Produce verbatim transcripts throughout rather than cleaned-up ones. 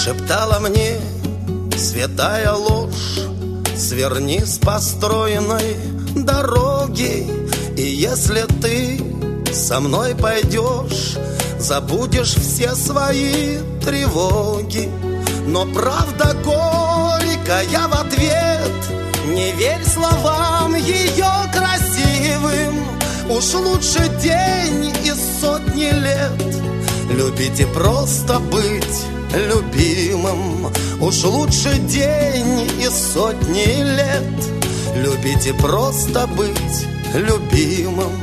шептала мне святая ложь: сверни с построенной дороги, и если ты со мной пойдешь, забудешь все свои тревоги. Но правда горькая в ответ: не верь словам ее красивым, уж лучше день из сотни лет. Любите просто быть любимым, уж лучше день из сотни лет. Любите просто быть любимым.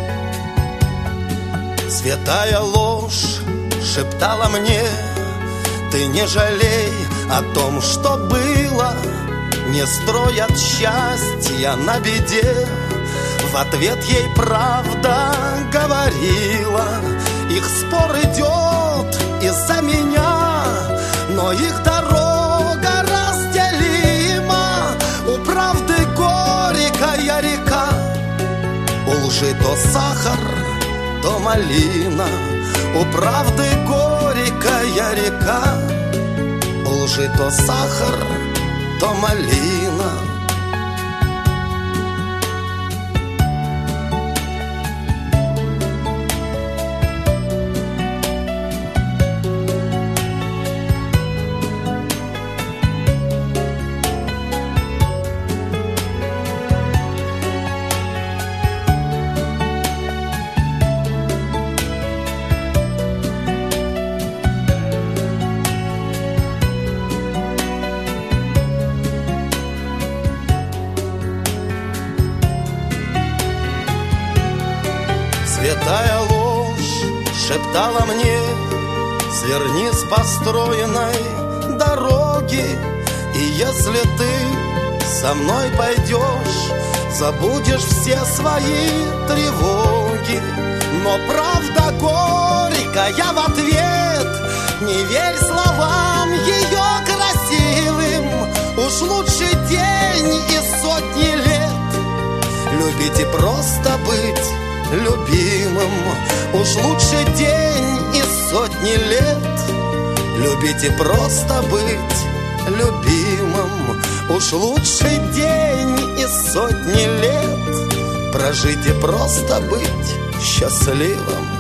Святая ложь шептала мне: ты не жалей о том, что было, не строят счастья на беде. В ответ ей правда говорила: их спор идет из-за меня, но их дорога разделима. У правды горькая река, у лжи то сахар, то малина. У правды горькая река, у лжи то сахар, то малина. Святая ложь шептала мне: сверни с построенной дороги, и если ты со мной пойдешь, забудешь все свои тревоги. Но правда горькая в ответ: не верь словам ее красивым, уж лучше день из сотни лет. Любите просто быть любимым, уж лучше день из сотни лет. Любите просто быть любимым, уж лучше день из сотни лет. Прожить и просто быть счастливым.